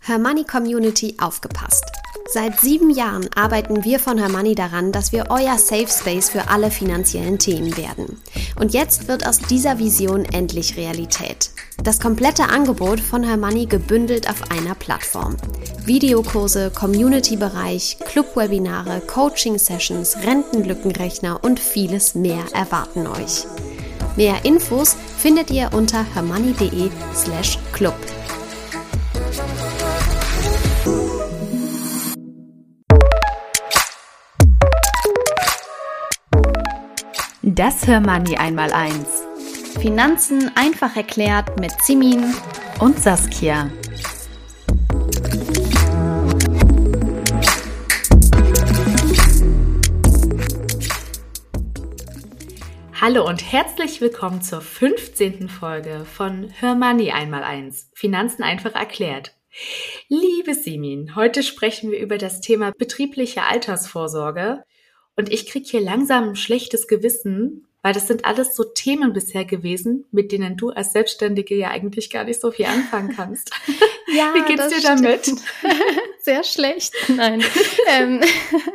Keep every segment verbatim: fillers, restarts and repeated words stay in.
Hermoney Community aufgepasst! Seit sieben Jahren arbeiten wir von Hermoney daran, dass wir euer Safe Space für alle finanziellen Themen werden. Und jetzt wird aus dieser Vision endlich Realität. Das komplette Angebot von Hermoney gebündelt auf einer Plattform. Videokurse, Community-Bereich, Club-Webinare, Coaching-Sessions, Rentenlückenrechner und vieles mehr erwarten euch. Mehr Infos findet ihr unter hermoney.de slash club. Das Hermoney einmal eins. Finanzen einfach erklärt mit Simin und Saskia. Hallo und herzlich willkommen zur fünfzehnten Folge von Hermoney einmal eins. Finanzen einfach erklärt. Liebe Simin, heute sprechen wir über das Thema betriebliche Altersvorsorge. Und ich kriege hier langsam ein schlechtes Gewissen, weil das sind alles so Themen bisher gewesen, mit denen du als Selbstständige ja eigentlich gar nicht so viel anfangen kannst. Ja, wie geht's dir damit? Stimmt. Sehr schlecht. Nein, ähm,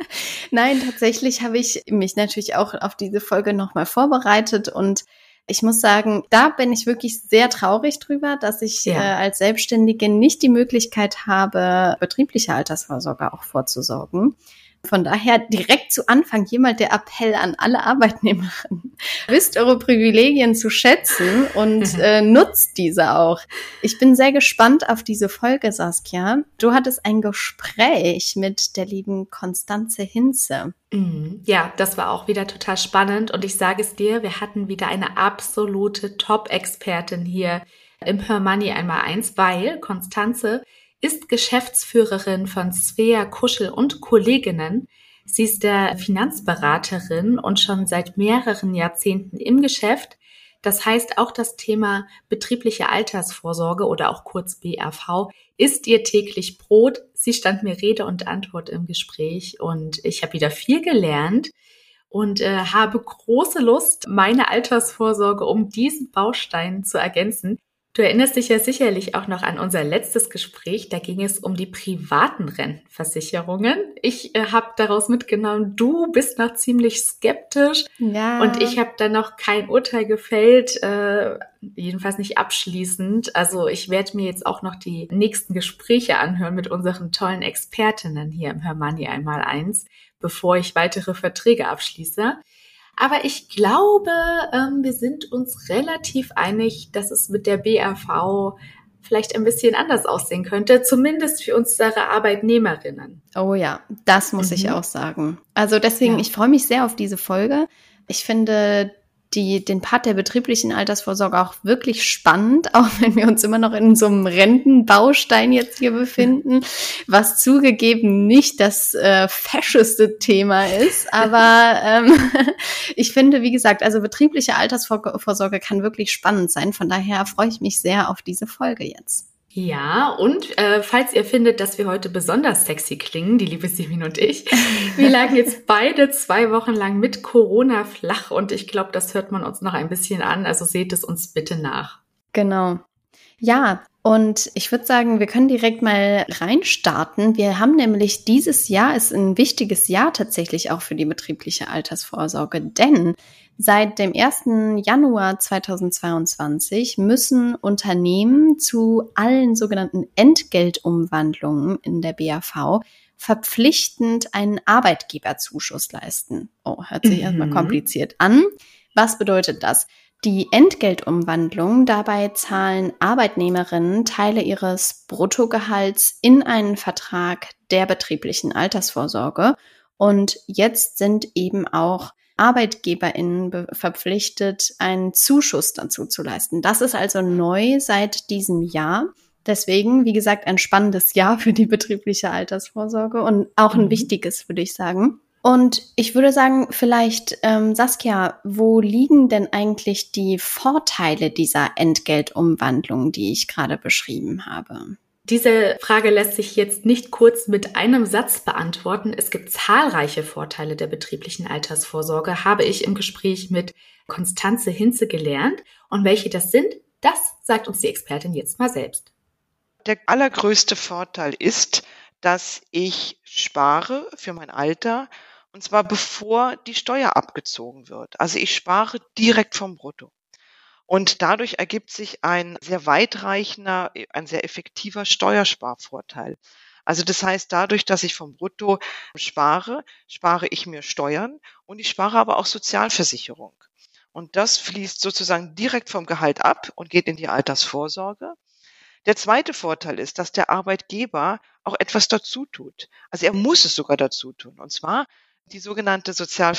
nein, tatsächlich habe ich mich natürlich auch auf diese Folge nochmal vorbereitet und ich muss sagen, da bin ich wirklich sehr traurig drüber, dass ich ja. äh, als Selbstständige nicht die Möglichkeit habe, betriebliche Altersvorsorge auch vorzusorgen. Von daher direkt zu Anfang hier mal der Appell an alle Arbeitnehmerinnen. Wisst eure Privilegien zu schätzen und äh, nutzt diese auch. Ich bin sehr gespannt auf diese Folge, Saskia. Du hattest ein Gespräch mit der lieben Constanze Hinze. Ja, das war auch wieder total spannend und ich sage es dir, wir hatten wieder eine absolute Top-Expertin hier im Hermoney einmal eins, weil Constanze ist Geschäftsführerin von Svea Kuschel und Kolleginnen. Sie ist der Finanzberaterin und schon seit mehreren Jahrzehnten im Geschäft. Das heißt, auch das Thema betriebliche Altersvorsorge oder auch kurz B R V ist ihr täglich Brot. Sie stand mir Rede und Antwort im Gespräch und ich habe wieder viel gelernt und äh, habe große Lust, meine Altersvorsorge um diesen Baustein zu ergänzen. Du erinnerst dich ja sicherlich auch noch an unser letztes Gespräch, da ging es um die privaten Rentenversicherungen. Ich äh, habe daraus mitgenommen, du bist noch ziemlich skeptisch ja. Und ich habe dann noch kein Urteil gefällt, äh, jedenfalls nicht abschließend. Also ich werde mir jetzt auch noch die nächsten Gespräche anhören mit unseren tollen Expertinnen hier im Hermoney einmal eins, bevor ich weitere Verträge abschließe. Aber ich glaube, ähm, wir sind uns relativ einig, dass es mit der B R V vielleicht ein bisschen anders aussehen könnte, zumindest für unsere Arbeitnehmerinnen. Oh ja, das muss mhm. ich auch sagen. Also deswegen, ja. ich freue mich sehr auf diese Folge. Ich finde die, den Part der betrieblichen Altersvorsorge auch wirklich spannend, auch wenn wir uns immer noch in so einem Rentenbaustein jetzt hier befinden, was zugegeben nicht das äh, fescheste Thema ist, aber ähm, ich finde, wie gesagt, also betriebliche Altersvorsorge kann wirklich spannend sein, von daher freue ich mich sehr auf diese Folge jetzt. Ja, und äh, falls ihr findet, dass wir heute besonders sexy klingen, die liebe Simin und ich, wir lagen jetzt beide zwei Wochen lang mit Corona flach und ich glaube, das hört man uns noch ein bisschen an, also seht es uns bitte nach. Genau. Ja, und ich würde sagen, wir können direkt mal reinstarten. Wir haben nämlich dieses Jahr, ist ein wichtiges Jahr tatsächlich auch für die betriebliche Altersvorsorge, denn seit dem ersten Januar zweitausendzweiundzwanzig müssen Unternehmen zu allen sogenannten Entgeltumwandlungen in der B R V verpflichtend einen Arbeitgeberzuschuss leisten. Oh, hört sich mhm. erstmal kompliziert an. Was bedeutet das? Die Entgeltumwandlung, dabei zahlen Arbeitnehmerinnen Teile ihres Bruttogehalts in einen Vertrag der betrieblichen Altersvorsorge und jetzt sind eben auch ArbeitgeberInnen be- verpflichtet, einen Zuschuss dazu zu leisten. Das ist also neu seit diesem Jahr. Deswegen, wie gesagt, ein spannendes Jahr für die betriebliche Altersvorsorge und auch ein mhm. wichtiges, würde ich sagen. Und ich würde sagen, vielleicht, ähm, Saskia, wo liegen denn eigentlich die Vorteile dieser Entgeltumwandlung, die ich gerade beschrieben habe? Diese Frage lässt sich jetzt nicht kurz mit einem Satz beantworten. Es gibt zahlreiche Vorteile der betrieblichen Altersvorsorge, habe ich im Gespräch mit Constanze Hinze gelernt. Und welche das sind, das sagt uns die Expertin jetzt mal selbst. der allergrößte Vorteil ist, dass ich spare für mein Alter, und zwar bevor die Steuer abgezogen wird. Also ich spare direkt vom Brutto. Und dadurch ergibt sich ein sehr weitreichender, ein sehr effektiver Steuersparvorteil. Also das heißt, dadurch, dass ich vom Brutto spare, spare ich mir Steuern und ich spare aber auch Sozialversicherung. Und das fließt sozusagen direkt vom Gehalt ab und geht in die Altersvorsorge. Der zweite Vorteil ist, dass der Arbeitgeber auch etwas dazu tut. Also er muss es sogar dazu tun. Und zwar die sogenannte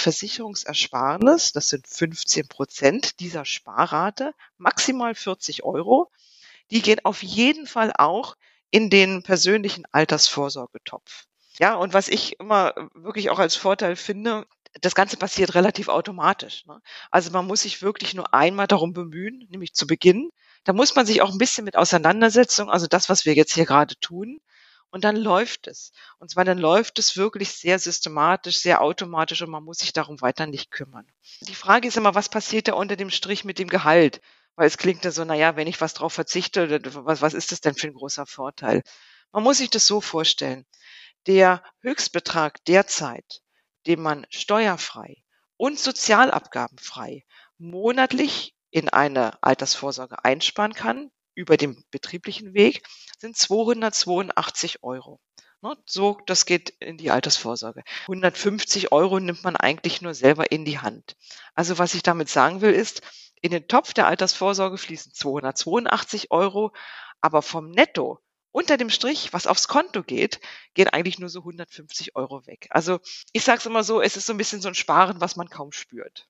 Sozialversicherungsersparnis, das sind fünfzehn Prozent dieser Sparrate, maximal vierzig Euro. Die gehen auf jeden Fall auch in den persönlichen Altersvorsorgetopf. Ja, und was ich immer wirklich auch als Vorteil finde, das Ganze passiert relativ automatisch, ne? Also man muss sich wirklich nur einmal darum bemühen, nämlich zu Beginn. Da muss man sich auch ein bisschen mit Auseinandersetzen, also das, was wir jetzt hier gerade tun. Und dann läuft es. Und zwar dann läuft es wirklich sehr systematisch, sehr automatisch und man muss sich darum weiter nicht kümmern. Die Frage ist immer, was passiert da unter dem Strich mit dem Gehalt? Weil es klingt ja so, naja, wenn ich was drauf verzichte, was, was ist das denn für ein großer Vorteil? Man muss sich das so vorstellen. Der Höchstbetrag derzeit, den man steuerfrei und sozialabgabenfrei monatlich in eine Altersvorsorge einsparen kann, über den betrieblichen Weg, sind zweihundertzweiundachtzig Euro. Ne, so, das geht in die Altersvorsorge. hundertfünfzig Euro nimmt man eigentlich nur selber in die Hand. Also was ich damit sagen will, ist, in den Topf der Altersvorsorge fließen zweihundertzweiundachtzig Euro, aber vom Netto unter dem Strich, was aufs Konto geht, gehen eigentlich nur so hundertfünfzig Euro weg. Also ich sage es immer so, es ist so ein bisschen so ein Sparen, was man kaum spürt.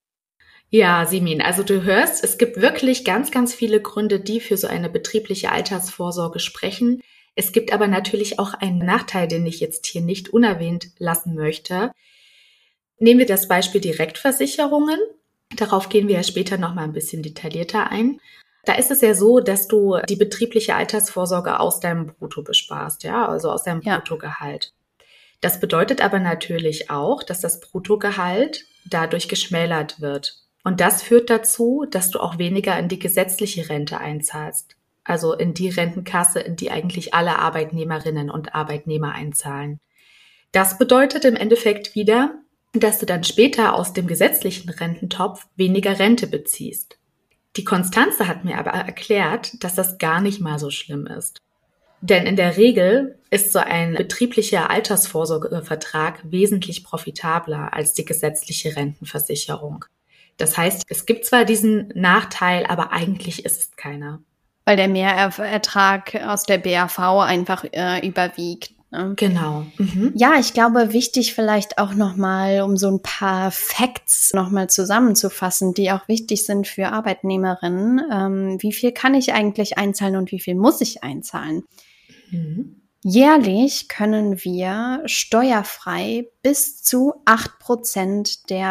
Ja, Simin, also du hörst, es gibt wirklich ganz, ganz viele Gründe, die für so eine betriebliche Altersvorsorge sprechen. Es gibt aber natürlich auch einen Nachteil, den ich jetzt hier nicht unerwähnt lassen möchte. Nehmen wir das Beispiel Direktversicherungen. Darauf gehen wir ja später noch mal ein bisschen detaillierter ein. Da ist es ja so, dass du die betriebliche Altersvorsorge aus deinem Brutto besparst, ja, also aus deinem ja. Bruttogehalt. Das bedeutet aber natürlich auch, dass das Bruttogehalt dadurch geschmälert wird. Und das führt dazu, dass du auch weniger in die gesetzliche Rente einzahlst. Also in die Rentenkasse, in die eigentlich alle Arbeitnehmerinnen und Arbeitnehmer einzahlen. Das bedeutet im Endeffekt wieder, dass du dann später aus dem gesetzlichen Rententopf weniger Rente beziehst. Die Konstanze hat mir aber erklärt, dass das gar nicht mal so schlimm ist. Denn in der Regel ist so ein betrieblicher Altersvorsorgevertrag wesentlich profitabler als die gesetzliche Rentenversicherung. Das heißt, es gibt zwar diesen Nachteil, aber eigentlich ist es keiner. Weil der Mehrertrag aus der B A V einfach äh, überwiegt. Ne? Genau. Mhm. Ja, ich glaube, wichtig vielleicht auch nochmal, um so ein paar Facts nochmal zusammenzufassen, die auch wichtig sind für Arbeitnehmerinnen. Ähm, wie viel kann ich eigentlich einzahlen und wie viel muss ich einzahlen? Mhm. Jährlich können wir steuerfrei bis zu acht Prozent der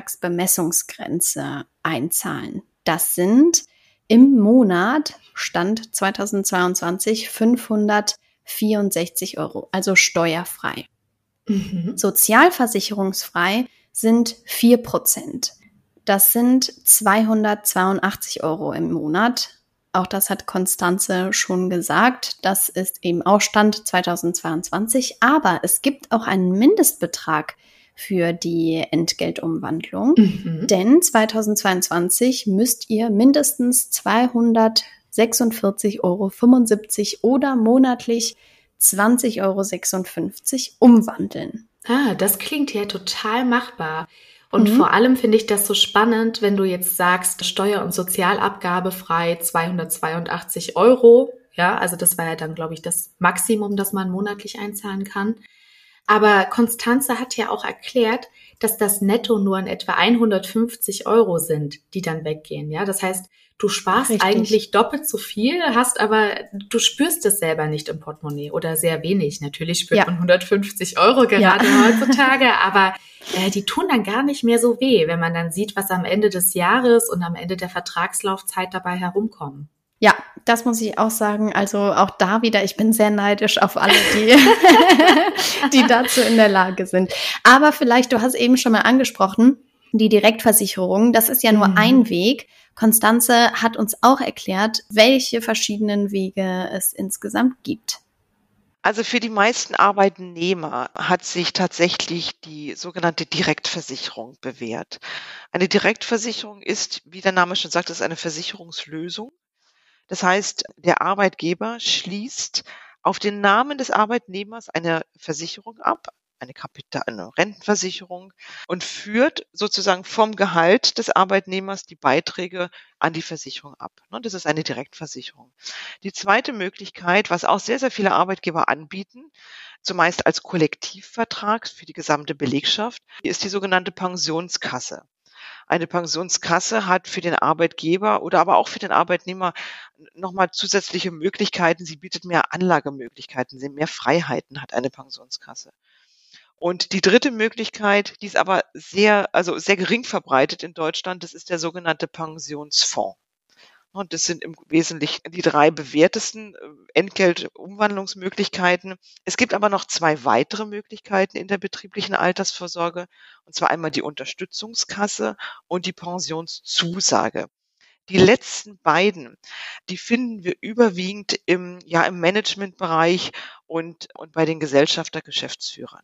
Beitragsbemessungsgrenze einzahlen. Das sind im Monat, Stand zweitausendzweiundzwanzig, fünfhundertvierundsechzig Euro, also steuerfrei. Mhm. Sozialversicherungsfrei sind vier Prozent. Das sind zweihundertzweiundachtzig Euro im Monat. Auch das hat Konstanze schon gesagt. Das ist eben auch Stand zweitausendzweiundzwanzig. Aber es gibt auch einen Mindestbetrag für die Entgeltumwandlung. Mhm. Denn zweitausendzweiundzwanzig müsst ihr mindestens zweihundertsechsundvierzig Euro fünfundsiebzig oder monatlich zwanzig Euro sechsundfünfzig umwandeln. Ah, das klingt ja total machbar. Und mhm. vor allem finde ich das so spannend, wenn du jetzt sagst, Steuer- und Sozialabgabe frei zweihundertzweiundachtzig Euro. Ja, also das war ja dann, glaube ich, das Maximum, das man monatlich einzahlen kann. Aber Konstanze hat ja auch erklärt, dass das netto nur in etwa hundertfünfzig Euro sind, die dann weggehen. Ja, das heißt, du sparst Richtig. Eigentlich doppelt so viel, hast aber, du spürst es selber nicht im Portemonnaie oder sehr wenig. Natürlich spürt ja. man hundertfünfzig Euro gerade ja. heutzutage, aber äh, die tun dann gar nicht mehr so weh, wenn man dann sieht, was am Ende des Jahres und am Ende der Vertragslaufzeit dabei herumkommen. Ja, das muss ich auch sagen. Also auch da wieder, ich bin sehr neidisch auf alle, die, die dazu in der Lage sind. Aber vielleicht, du hast eben schon mal angesprochen, Die Direktversicherung, das ist ja nur mhm. ein Weg. Constanze hat uns auch erklärt, welche verschiedenen Wege es insgesamt gibt. Also für die meisten Arbeitnehmer hat sich tatsächlich die sogenannte Direktversicherung bewährt. Eine Direktversicherung ist, wie der Name schon sagt, ist eine Versicherungslösung. Das heißt, der Arbeitgeber schließt auf den Namen des Arbeitnehmers eine Versicherung ab, eine Kapital, eine Rentenversicherung, und führt sozusagen vom Gehalt des Arbeitnehmers die Beiträge an die Versicherung ab. Das ist eine Direktversicherung. Die zweite Möglichkeit, was auch sehr, sehr viele Arbeitgeber anbieten, zumeist als Kollektivvertrag für die gesamte Belegschaft, ist die sogenannte Pensionskasse. Eine Pensionskasse hat für den Arbeitgeber oder aber auch für den Arbeitnehmer nochmal zusätzliche Möglichkeiten. Sie bietet mehr Anlagemöglichkeiten, mehr Freiheiten hat eine Pensionskasse. Und die dritte Möglichkeit, die ist aber sehr, also sehr gering verbreitet in Deutschland, das ist der sogenannte Pensionsfonds. Und das sind im Wesentlichen die drei bewährtesten Entgeltumwandlungsmöglichkeiten. Es gibt aber noch zwei weitere Möglichkeiten in der betrieblichen Altersvorsorge, und zwar einmal die Unterstützungskasse und die Pensionszusage. Die letzten beiden, die finden wir überwiegend im, ja, im Managementbereich und, und bei den Gesellschafter-Geschäftsführern.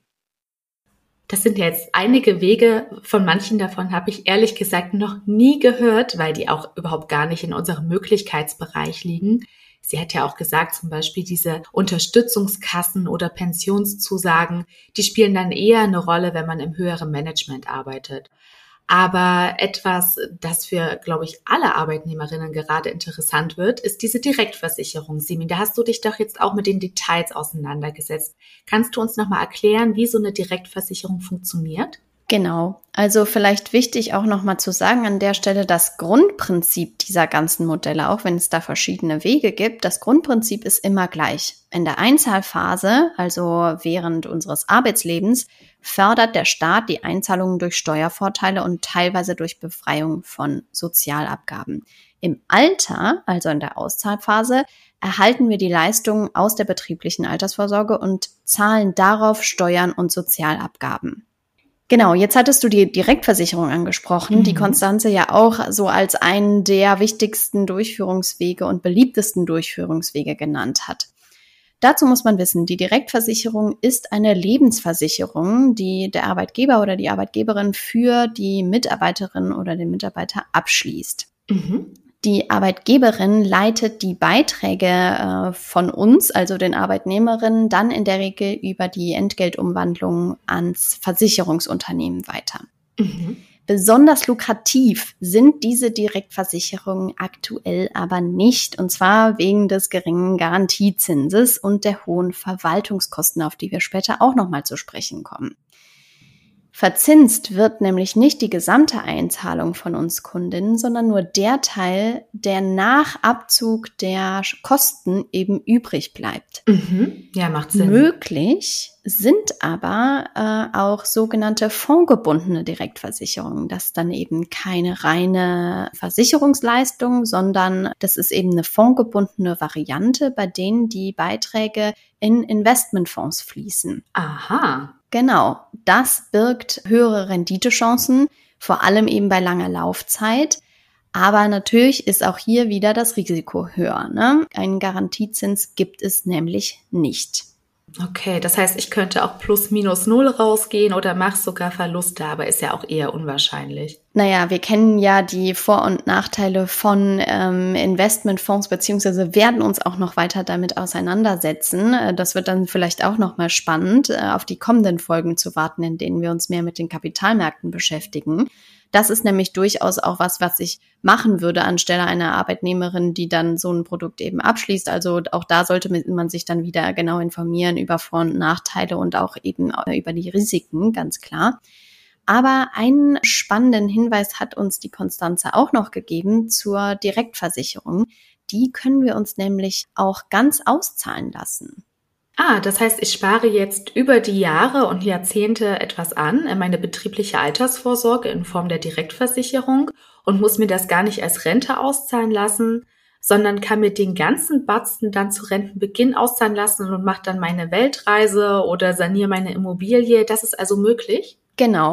Das sind ja jetzt einige Wege, von manchen davon habe ich ehrlich gesagt noch nie gehört, weil die auch überhaupt gar nicht in unserem Möglichkeitsbereich liegen. Sie hat ja auch gesagt, zum Beispiel diese Unterstützungskassen oder Pensionszusagen, die spielen dann eher eine Rolle, wenn man im höheren Management arbeitet. Aber etwas, das für, glaube ich, alle Arbeitnehmerinnen gerade interessant wird, ist diese Direktversicherung. Simin, da hast du dich doch jetzt auch mit den Details auseinandergesetzt. Kannst du uns nochmal erklären, wie so eine Direktversicherung funktioniert? Genau. Also vielleicht wichtig auch nochmal zu sagen an der Stelle, das Grundprinzip dieser ganzen Modelle, auch wenn es da verschiedene Wege gibt, das Grundprinzip ist immer gleich. In der Einzahlphase, also während unseres Arbeitslebens, fördert der Staat die Einzahlungen durch Steuervorteile und teilweise durch Befreiung von Sozialabgaben. Im Alter, also in der Auszahlphase, erhalten wir die Leistungen aus der betrieblichen Altersvorsorge und zahlen darauf Steuern und Sozialabgaben. Genau, jetzt hattest du die Direktversicherung angesprochen, mhm. die Constanze ja auch so als einen der wichtigsten Durchführungswege und beliebtesten Durchführungswege genannt hat. Dazu muss man wissen, die Direktversicherung ist eine Lebensversicherung, die der Arbeitgeber oder die Arbeitgeberin für die Mitarbeiterin oder den Mitarbeiter abschließt. Mhm. Die Arbeitgeberin leitet die Beiträge äh, von uns, also den Arbeitnehmerinnen, dann in der Regel über die Entgeltumwandlung ans Versicherungsunternehmen weiter. Mhm. Besonders lukrativ sind diese Direktversicherungen aktuell aber nicht, und zwar wegen des geringen Garantiezinses und der hohen Verwaltungskosten, auf die wir später auch nochmal zu sprechen kommen. Verzinst wird nämlich nicht die gesamte Einzahlung von uns Kundinnen, sondern nur der Teil, der nach Abzug der Kosten eben übrig bleibt. Mhm. Ja, macht Sinn. Möglich sind aber äh, auch sogenannte fondgebundene Direktversicherungen. Das ist dann eben keine reine Versicherungsleistung, sondern das ist eben eine fondgebundene Variante, bei denen die Beiträge in Investmentfonds fließen. Aha. Genau, das birgt höhere Renditechancen, vor allem eben bei langer Laufzeit. Aber natürlich ist auch hier wieder das Risiko höher, ne? Einen Garantiezins gibt es nämlich nicht. Okay, das heißt, ich könnte auch plus minus null rausgehen oder mache sogar Verluste, aber ist ja auch eher unwahrscheinlich. Naja, wir kennen ja die Vor- und Nachteile von ähm, Investmentfonds, beziehungsweise werden uns auch noch weiter damit auseinandersetzen. Das wird dann vielleicht auch nochmal spannend, äh, auf die kommenden Folgen zu warten, in denen wir uns mehr mit den Kapitalmärkten beschäftigen. Das ist nämlich durchaus auch was, was ich machen würde anstelle einer Arbeitnehmerin, die dann so ein Produkt eben abschließt. Also auch da sollte man sich dann wieder genau informieren über Vor- und Nachteile und auch eben über die Risiken, ganz klar. Aber einen spannenden Hinweis hat uns die Constanze auch noch gegeben zur Direktversicherung. Die können wir uns nämlich auch ganz auszahlen lassen. Ah, das heißt, ich spare jetzt über die Jahre und Jahrzehnte etwas an in meine betriebliche Altersvorsorge in Form der Direktversicherung und muss mir das gar nicht als Rente auszahlen lassen, sondern kann mir den ganzen Batzen dann zu Rentenbeginn auszahlen lassen und mache dann meine Weltreise oder saniere meine Immobilie. Das ist also möglich? Genau.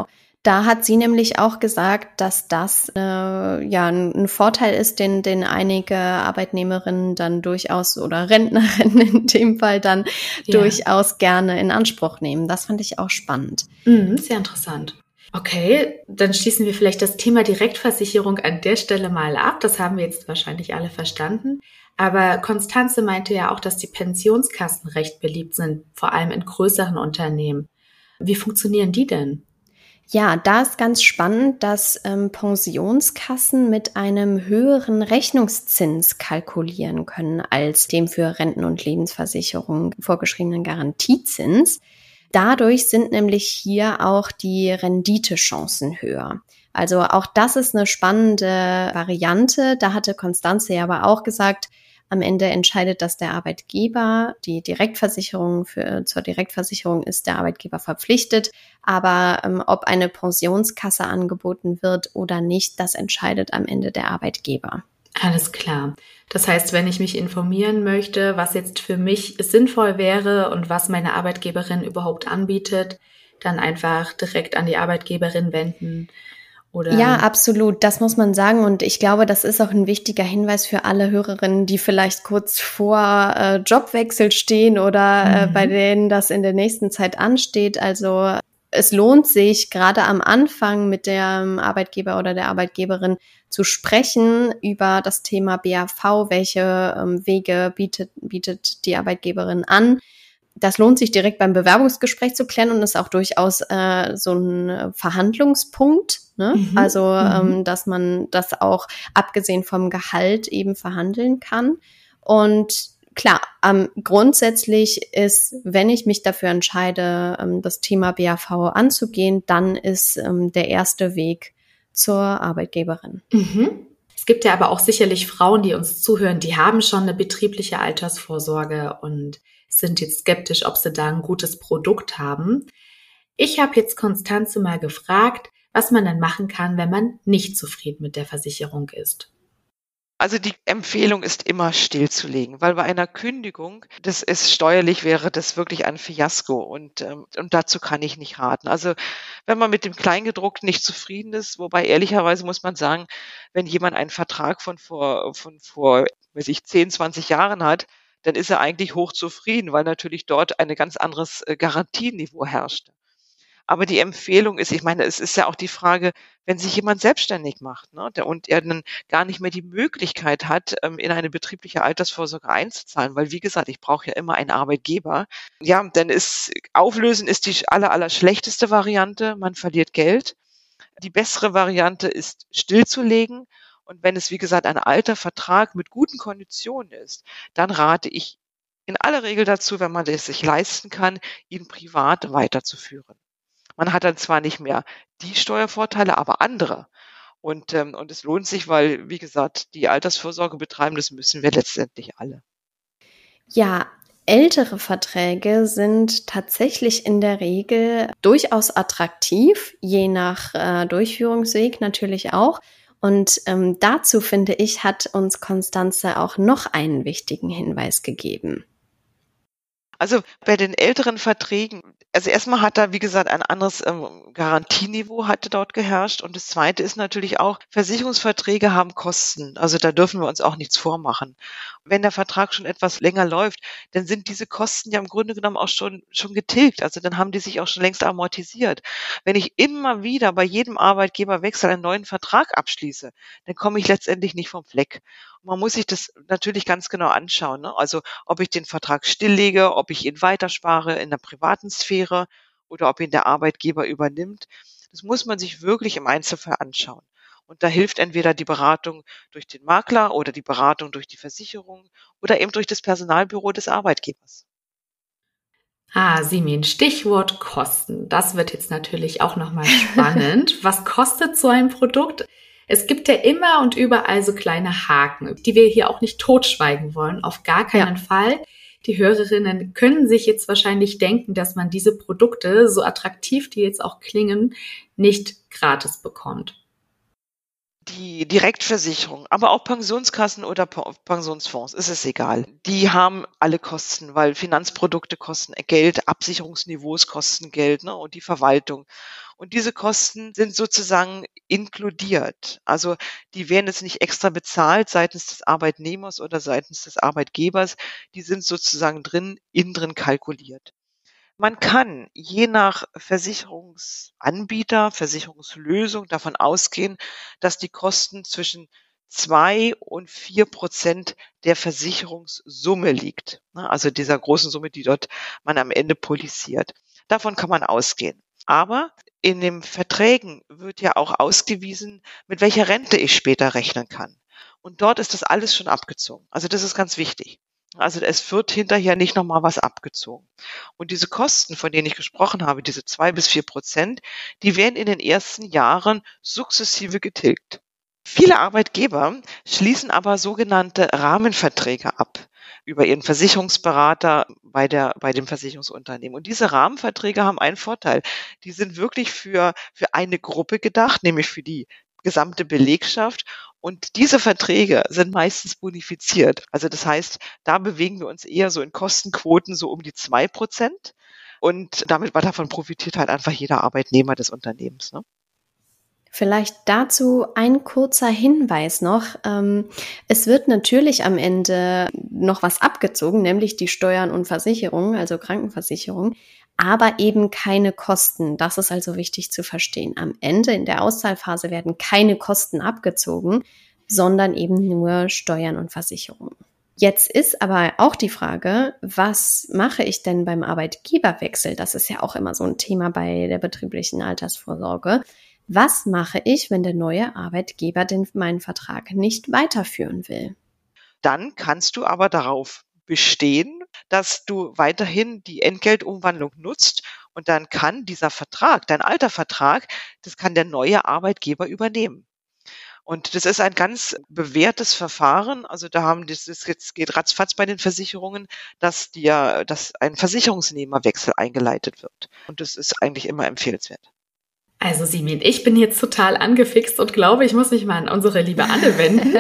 Da hat sie nämlich auch gesagt, dass das äh, ja ein Vorteil ist, den, den einige Arbeitnehmerinnen dann durchaus oder Rentnerinnen in dem Fall dann ja. durchaus gerne in Anspruch nehmen. Das fand ich auch spannend. Mhm, sehr interessant. Okay, dann schließen wir vielleicht das Thema Direktversicherung an der Stelle mal ab. Das haben wir jetzt wahrscheinlich alle verstanden. Aber Constanze meinte ja auch, dass die Pensionskassen recht beliebt sind, vor allem in größeren Unternehmen. Wie funktionieren die denn? Ja, da ist ganz spannend, dass ähm, Pensionskassen mit einem höheren Rechnungszins kalkulieren können als dem für Renten- und Lebensversicherung vorgeschriebenen Garantiezins. Dadurch sind nämlich hier auch die Renditechancen höher. Also auch das ist eine spannende Variante. Da hatte Constanze ja aber auch gesagt, am Ende entscheidet das der Arbeitgeber. Die Direktversicherung für, zur Direktversicherung ist der Arbeitgeber verpflichtet. Aber ähm, ob eine Pensionskasse angeboten wird oder nicht, das entscheidet am Ende der Arbeitgeber. Alles klar. Das heißt, wenn ich mich informieren möchte, was jetzt für mich sinnvoll wäre und was meine Arbeitgeberin überhaupt anbietet, dann einfach direkt an die Arbeitgeberin wenden. Oder? Ja, absolut. Das muss man sagen. Und ich glaube, das ist auch ein wichtiger Hinweis für alle Hörerinnen, die vielleicht kurz vor äh, Jobwechsel stehen oder mhm. äh, bei denen das in der nächsten Zeit ansteht. Also es lohnt sich, gerade am Anfang mit dem Arbeitgeber oder der Arbeitgeberin zu sprechen über das Thema B A V. Welche ähm, Wege bietet, bietet die Arbeitgeberin an? Das lohnt sich direkt beim Bewerbungsgespräch zu klären und ist auch durchaus äh, so ein Verhandlungspunkt. Ne? Mhm. Also, ähm, dass man das auch abgesehen vom Gehalt eben verhandeln kann. Und klar, ähm, grundsätzlich ist, wenn ich mich dafür entscheide, ähm, das Thema B A V anzugehen, dann ist ähm, der erste Weg zur Arbeitgeberin. Mhm. Es gibt ja aber auch sicherlich Frauen, die uns zuhören, die haben schon eine betriebliche Altersvorsorge und sind jetzt skeptisch, ob sie da ein gutes Produkt haben. Ich habe jetzt Constanze mal gefragt, was man dann machen kann, wenn man nicht zufrieden mit der Versicherung ist. Also die Empfehlung ist immer stillzulegen, weil bei einer Kündigung, das ist steuerlich, wäre das wirklich ein Fiasko und, ähm, und dazu kann ich nicht raten. Also wenn man mit dem Kleingedruckten nicht zufrieden ist, wobei ehrlicherweise muss man sagen, wenn jemand einen Vertrag von vor, von vor, weiß ich, zehn, zwanzig Jahren hat, dann ist er eigentlich hochzufrieden, weil natürlich dort ein ganz anderes Garantieniveau herrscht. Aber die Empfehlung ist, ich meine, es ist ja auch die Frage, wenn sich jemand selbstständig macht, ne, der, und er dann gar nicht mehr die Möglichkeit hat, ähm, in eine betriebliche Altersvorsorge einzuzahlen, weil wie gesagt, ich brauche ja immer einen Arbeitgeber. Ja, dann ist auflösen ist die aller, aller schlechteste Variante. Man verliert Geld. Die bessere Variante ist stillzulegen. Und wenn es, wie gesagt, ein alter Vertrag mit guten Konditionen ist, dann rate ich in aller Regel dazu, wenn man es sich leisten kann, ihn privat weiterzuführen. Man hat dann zwar nicht mehr die Steuervorteile, aber andere. Und, ähm, und es lohnt sich, weil, wie gesagt, die Altersvorsorge betreiben, das müssen wir letztendlich alle. Ja, ältere Verträge sind tatsächlich in der Regel durchaus attraktiv, je nach äh, Durchführungsweg natürlich auch. Und ähm, dazu, finde ich, hat uns Constanze auch noch einen wichtigen Hinweis gegeben. Also bei den älteren Verträgen, also erstmal hat da, wie gesagt, ein anderes ähm, Garantieniveau hatte dort geherrscht. Und das Zweite ist natürlich auch, Versicherungsverträge haben Kosten. Also da dürfen wir uns auch nichts vormachen. Wenn der Vertrag schon etwas länger läuft, dann sind diese Kosten ja im Grunde genommen auch schon, schon getilgt. Also dann haben die sich auch schon längst amortisiert. Wenn ich immer wieder bei jedem Arbeitgeberwechsel einen neuen Vertrag abschließe, dann komme ich letztendlich nicht vom Fleck. Und man muss sich das natürlich ganz genau anschauen, ne? Also ob ich den Vertrag stilllege, ob ich ihn weiterspare in der privaten Sphäre oder ob ihn der Arbeitgeber übernimmt. Das muss man sich wirklich im Einzelfall anschauen. Und da hilft entweder die Beratung durch den Makler oder die Beratung durch die Versicherung oder eben durch das Personalbüro des Arbeitgebers. Ah, Simin, Stichwort Kosten. Das wird jetzt natürlich auch nochmal spannend. Was kostet so ein Produkt? Es gibt ja immer und überall so kleine Haken, die wir hier auch nicht totschweigen wollen. Auf gar keinen ja. Fall. Die Hörerinnen können sich jetzt wahrscheinlich denken, dass man diese Produkte, so attraktiv die jetzt auch klingen, nicht gratis bekommt. Die Direktversicherung, aber auch Pensionskassen oder Pe- Pensionsfonds, ist es egal. Die haben alle Kosten, weil Finanzprodukte kosten Geld, Absicherungsniveaus kosten Geld, ne, und die Verwaltung. Und diese Kosten sind sozusagen inkludiert. Also die werden jetzt nicht extra bezahlt seitens des Arbeitnehmers oder seitens des Arbeitgebers. Die sind sozusagen drin, innen drin kalkuliert. Man kann je nach Versicherungsanbieter, Versicherungslösung davon ausgehen, dass die Kosten zwischen zwei und vier Prozent der Versicherungssumme liegt. Ne, also dieser großen Summe, die dort man am Ende polisiert. Davon kann man ausgehen. Aber in den Verträgen wird ja auch ausgewiesen, mit welcher Rente ich später rechnen kann. Und dort ist das alles schon abgezogen. Also das ist ganz wichtig. Also es wird hinterher nicht nochmal was abgezogen. Und diese Kosten, von denen ich gesprochen habe, diese zwei bis vier Prozent, die werden in den ersten Jahren sukzessive getilgt. Viele Arbeitgeber schließen aber sogenannte Rahmenverträge ab über ihren Versicherungsberater bei der, bei dem Versicherungsunternehmen. Und diese Rahmenverträge haben einen Vorteil. Die sind wirklich für, für eine Gruppe gedacht, nämlich für die gesamte Belegschaft. Und diese Verträge sind meistens bonifiziert. Also das heißt, da bewegen wir uns eher so in Kostenquoten so um die zwei Prozent. Und damit, davon profitiert halt einfach jeder Arbeitnehmer des Unternehmens, ne? Vielleicht dazu ein kurzer Hinweis noch. Ähm, es wird natürlich am Ende noch was abgezogen, nämlich die Steuern und Versicherungen, also Krankenversicherung, aber eben keine Kosten. Das ist also wichtig zu verstehen. Am Ende in der Auszahlphase werden keine Kosten abgezogen, sondern eben nur Steuern und Versicherungen. Jetzt ist aber auch die Frage, was mache ich denn beim Arbeitgeberwechsel? Das ist ja auch immer so ein Thema bei der betrieblichen Altersvorsorge. Was mache ich, wenn der neue Arbeitgeber denn meinen Vertrag nicht weiterführen will? Dann kannst du aber darauf bestehen, dass du weiterhin die Entgeltumwandlung nutzt und dann kann dieser Vertrag, dein alter Vertrag, das kann der neue Arbeitgeber übernehmen. Und das ist ein ganz bewährtes Verfahren. Also da haben das, das jetzt geht ratzfatz bei den Versicherungen, dass dir, dass ein Versicherungsnehmerwechsel eingeleitet wird. Und das ist eigentlich immer empfehlenswert. Also Simin, ich bin jetzt total angefixt und glaube, ich muss mich mal an unsere liebe Anne wenden.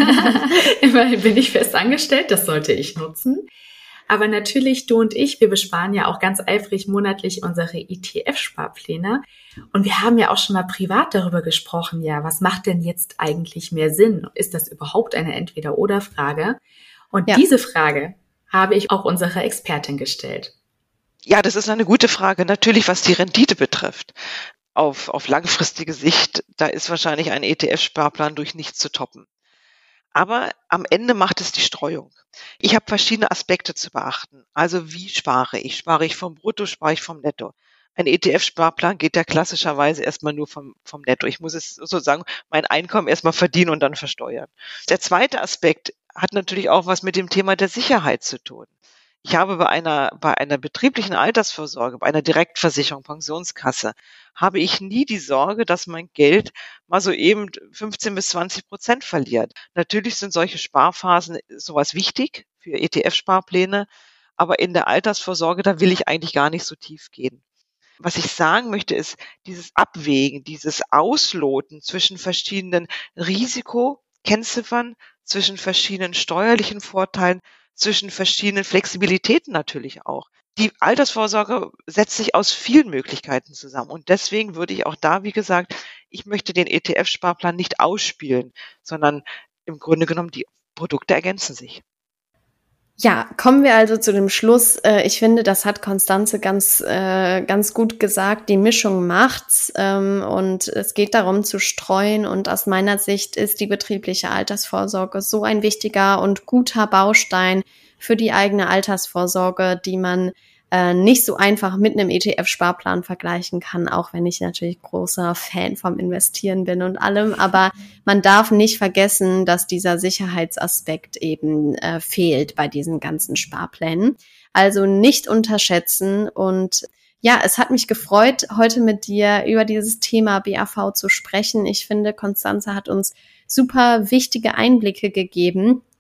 Immerhin bin ich fest angestellt, das sollte ich nutzen. Aber natürlich, du und ich, wir besparen ja auch ganz eifrig monatlich unsere E T F-Sparpläne. Und wir haben ja auch schon mal privat darüber gesprochen, ja, was macht denn jetzt eigentlich mehr Sinn? Ist das überhaupt eine Entweder-oder-Frage? Und ja, diese Frage habe ich auch unserer Expertin gestellt. Ja, das ist eine gute Frage. Natürlich, was die Rendite betrifft. Auf, auf langfristige Sicht, da ist wahrscheinlich ein E T F-Sparplan durch nichts zu toppen. Aber am Ende macht es die Streuung. Ich habe verschiedene Aspekte zu beachten. Also wie spare ich? Spare ich vom Brutto, spare ich vom Netto? Ein E T F-Sparplan geht ja klassischerweise erstmal nur vom, vom Netto. Ich muss es sozusagen mein Einkommen erstmal verdienen und dann versteuern. Der zweite Aspekt hat natürlich auch was mit dem Thema der Sicherheit zu tun. Ich habe bei einer, bei einer betrieblichen Altersvorsorge, bei einer Direktversicherung, Pensionskasse, habe ich nie die Sorge, dass mein Geld mal so eben fünfzehn bis zwanzig Prozent verliert. Natürlich sind solche Sparphasen sowas wichtig für E T F-Sparpläne, aber in der Altersvorsorge, da will ich eigentlich gar nicht so tief gehen. Was ich sagen möchte, ist dieses Abwägen, dieses Ausloten zwischen verschiedenen Risikokennziffern, zwischen verschiedenen steuerlichen Vorteilen, zwischen verschiedenen Flexibilitäten natürlich auch. Die Altersvorsorge setzt sich aus vielen Möglichkeiten zusammen. Und deswegen würde ich auch da, wie gesagt, ich möchte den E T F-Sparplan nicht ausspielen, sondern im Grunde genommen die Produkte ergänzen sich. Ja, kommen wir also zu dem Schluss. Ich finde, das hat Constanze ganz, ganz gut gesagt. Die Mischung macht's, und es geht darum zu streuen. Und aus meiner Sicht ist die betriebliche Altersvorsorge so ein wichtiger und guter Baustein für die eigene Altersvorsorge, die man nicht so einfach mit einem E T F-Sparplan vergleichen kann, auch wenn ich natürlich großer Fan vom Investieren bin und allem. Aber man darf nicht vergessen, dass dieser Sicherheitsaspekt eben äh, fehlt bei diesen ganzen Sparplänen. Also nicht unterschätzen. Und ja, es hat mich gefreut, heute mit dir über dieses Thema B A V zu sprechen. Ich finde, Constanze hat uns super wichtige Einblicke gegeben.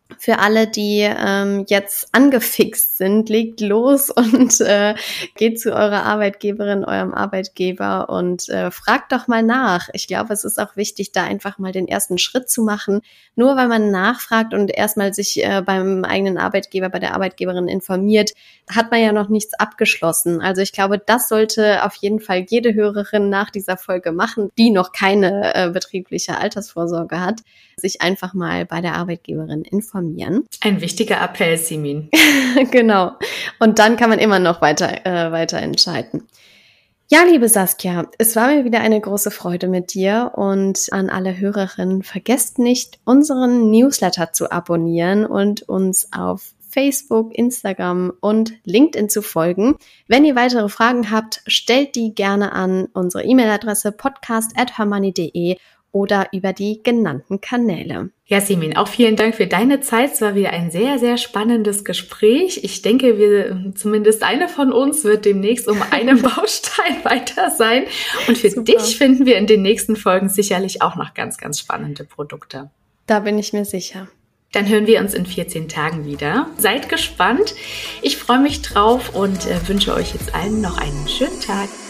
Für alle, die ähm, jetzt angefixt sind, legt los und äh, geht zu eurer Arbeitgeberin, eurem Arbeitgeber und äh, fragt doch mal nach. Ich glaube, es ist auch wichtig, da einfach mal den ersten Schritt zu machen. Nur weil man nachfragt und erstmal sich äh, beim eigenen Arbeitgeber, bei der Arbeitgeberin informiert, hat man ja noch nichts abgeschlossen. Also ich glaube, das sollte auf jeden Fall jede Hörerin nach dieser Folge machen, die noch keine äh, betriebliche Altersvorsorge hat, sich einfach mal bei der Arbeitgeberin informieren. Ein wichtiger Appell, Simin. Genau. Und dann kann man immer noch weiter, äh, weiter entscheiden. Ja, liebe Saskia, es war mir wieder eine große Freude mit dir und an alle Hörerinnen, vergesst nicht, unseren Newsletter zu abonnieren und uns auf Facebook, Instagram und LinkedIn zu folgen. Wenn ihr weitere Fragen habt, stellt die gerne an unsere E-Mail-Adresse podcast at hermoney punkt de oder über die genannten Kanäle. Ja, Simin, auch vielen Dank für deine Zeit. Es war wieder ein sehr, sehr spannendes Gespräch. Ich denke, wir, zumindest eine von uns wird demnächst um einen Baustein weiter sein. Und für Super. Dich finden wir in den nächsten Folgen sicherlich auch noch ganz, ganz spannende Produkte. Da bin ich mir sicher. Dann hören wir uns in vierzehn Tagen wieder. Seid gespannt. Ich freue mich drauf und äh, wünsche euch jetzt allen noch einen schönen Tag.